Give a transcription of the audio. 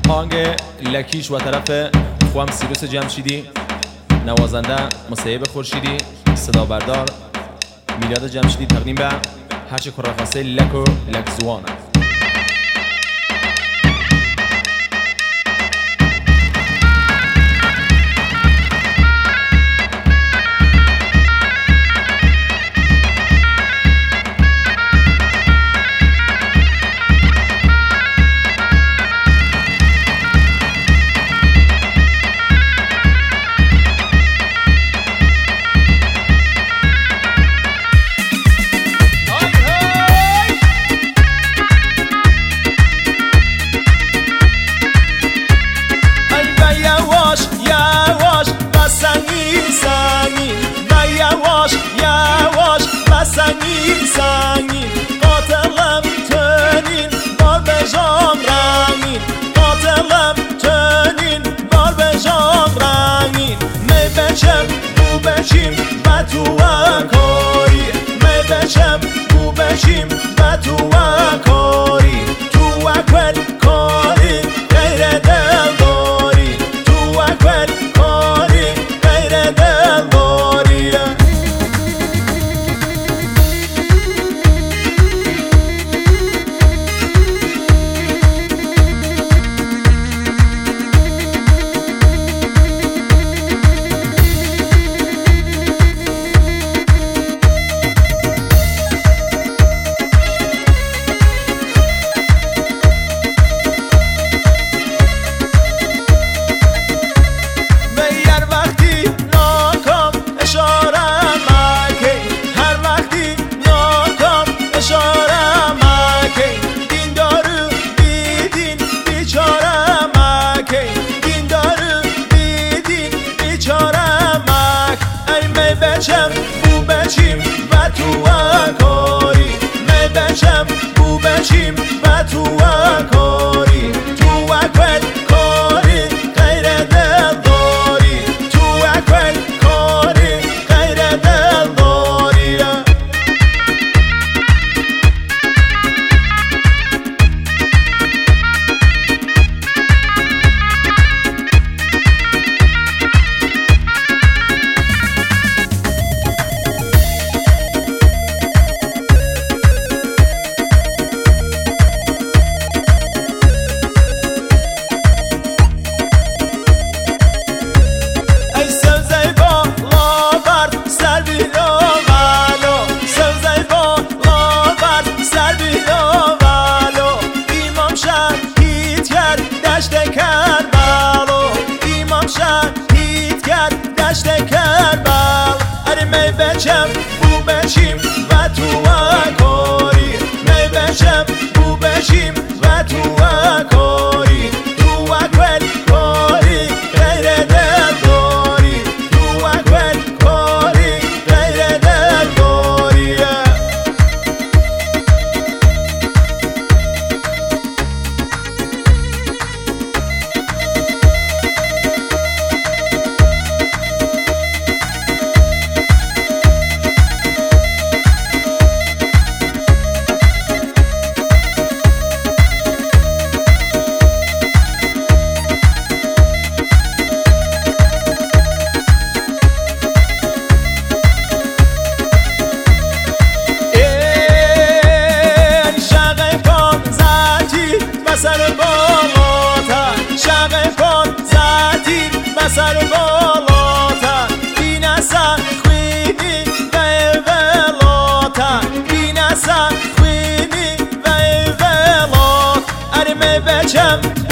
آهنگ لکیش و طرف خوام سیروس جمشیدی، نوازنده مصیب خورشیدی، صدا بردار میلاد جمشیدی، تقدیم به هرچه کرخواسته لک و لکزوانه. سنگین قاتلم تنین بار بجام رنگین قاتلم تنین بار بجام رنگین می بچم بو بچیم و تو کاری می بچم بو بچیم و تو کاری تو اکل کاری غیر دل داری تو اکل کاری غیر دل داری بچم بو بچیم و تو کاری می بچم بو بچیم و تو کاری تو اکل کاری غیر دل داری تو اکل کاری غیر دل داری می بچم بو بچیم و تو کاری می بچم بو بچیم و تو کاری تو اکل کاری غیر دل داری تو اکل کاری غیر دل داری سر بالاتا بینسا خوینی و ولاتا بینسا خوینی و ولات اری می بچم